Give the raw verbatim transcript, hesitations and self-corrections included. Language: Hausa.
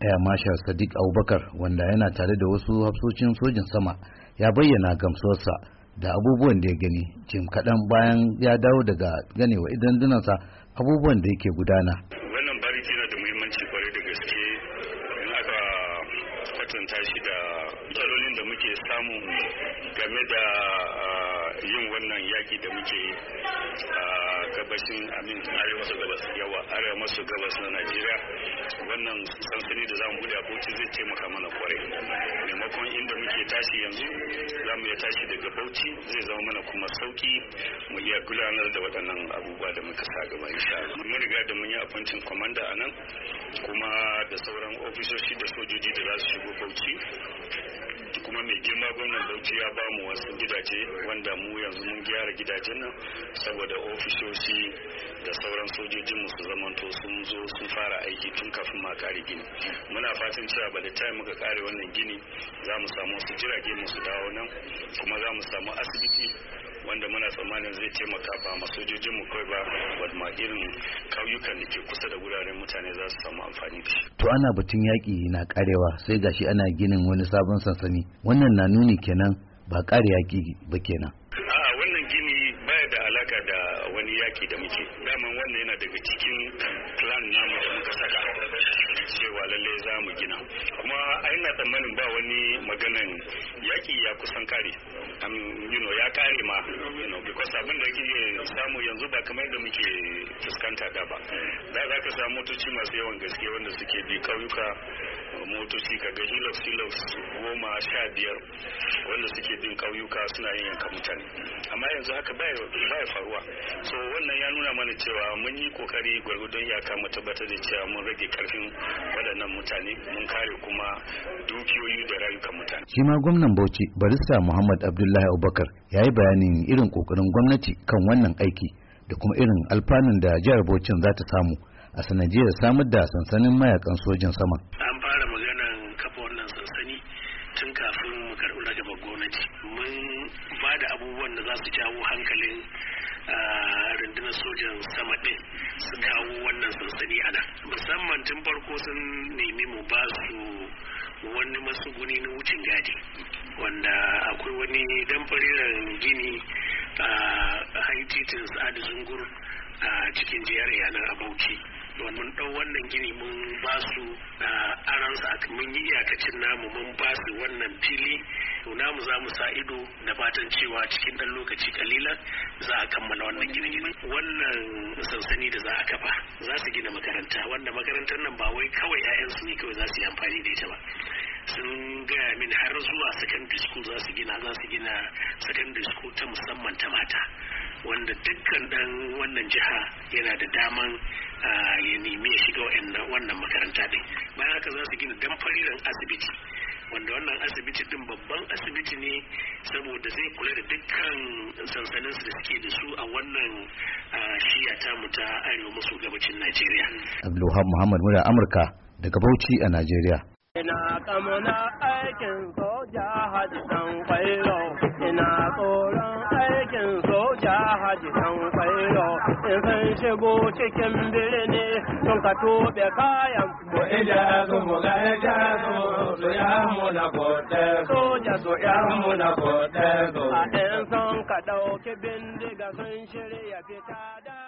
Air Marshal Sadiq Abubakar, wanda yana tare da wasu hafsoshin sojin sama, ya bayyana gamsuwarsa da abubuwan da ya gani jim kaɗan bayan ya dawo daga ganewa idan dunansa abubuwan da yake gudana. Wannan bariki yana da muhimmanci kwarai da gaske in aka kwatanta shi da matsalolin da muke samu game da yin wannan yaki da muke a gabashin amin arewa maso gabas yawa arewa maso gabas na Najeriya. Wannan sansani da zamu bude a Bauchi zai taimaka mana kwarai. Maimakon inda muke tashi yanzu za mu iya tashi daga Bauchi, zai zama mana kuma sauki mu iya gudanar da waɗannan abubuwa da muka sa gaba insha Allah. Mun riga da mun yi appointing commander a nan kuma da sauran ofisoshi da sojoji da za su shigo Bauchi. Kuma mai girma gwamnan Bauchi ya ba mu wasu gidaje wanda mu yanzu mun gyara gidajen nan saboda ofisoshi da sauran sojojin mu su zamanto sun zo sun fara aiki tun kafin ma kare gini. Muna fatan cewa ba da time muka kare wannan gini za mu samu su jirage mu su dawo nan, kuma za mu samu asibiti wanda muna tsammanin zai taimaka ba ma sojojin mu kai ba wadda ma irin kauyukan da ke kusa da wuraren mutane za su samu amfani da shi. To ana batun yaƙi na karewa sai gashi ana ginin wani sabon sansani, wannan na nuni kenan ba kare yaƙi ba kenan. A'a, wannan gini baya da alaka da wani yaƙi da muke. Daman wannan yana daga cikin plan namu da muka saka cewa lalle za mu gina. Kuma a ina tsammanin ba wani maganan yaƙi ya kusan kare. Um, you know, ya kare ma, you know, because abin da yake samu yanzu ba kamar da muke fuskanta da ba. Da za ka samu motoci masu yawan gaske wanda suke bi kauyuka, motoci kaga hilux hilux goma sha biyar wanda suke bin kauyuka suna yin yanka mutane. Amma yanzu haka baya faruwa. So wannan ya nuna mana cewa mun yi kokari gwargwadon iyaka mu tabbatar da cewa mun rage karfin waɗannan mutane, mun kare kuma dukiyoyi da rayukan mutane. Shi ma gwamnan Bauchi Barista Muhammad Abdullahi Abubakar ya yi bayanin irin kokarin gwamnati kan wannan aiki da kuma irin alfanun da jihar Bauchi za ta samu a sanadiyar samar da sansanin mayakan sojin sama. An fara maganan kafa wannan sansani tun kafin mu karɓi ragabar gwamnati. Mun ba da abubuwan da za su jawo hankalin rundunar sojan sama ɗin su kawo wannan sansani a nan. Musamman tun farko sun nemi mu ba su wani masuguni na wucin gadi, wanda akwai wani damfariran gini a haititin sa'adu zungur a cikin jihar yanar a Bauchi. Mun ɗau wannan gini mun ba su aransa, mun yi iyakacin namu mun ba su wannan fili, to namu za mu sa ido da fatan cewa cikin ɗan lokaci kalilan za a kammala wannan gine-gine. Wannan sansani da za a kafa za su gina makaranta, wanda makarantar nan ba wai kawai 'ya'yansu ne kawai za su yi amfani da ita ba. Sun gaya min har zuwa secondary school za su gina za su gina secondary school ta musamman ta mata, wanda dukkan dan wannan jiha yana da daman ya nemi ya shiga wannan makaranta din. Bayan haka za su gina dan fariran asibiti, wanda wannan asibiti din babban asibiti ne saboda zai kula da dukkan sansanin da suke da su a wannan shiya ta mu ta arewa maso gabacin Najeriya. Abdulwahab Muhammad Mura Amurka daga Bauchi a Najeriya. Ina kamuna aikin soja haji dan kwairo, ina tsoron aikin soja haji dan kwairo, in san shigo cikin birni sun ka tobe kayan mu ija su mu ga ija su su ya mu na kote soja su ya mu na kote a in son ka dauki bindiga sun shirya fita da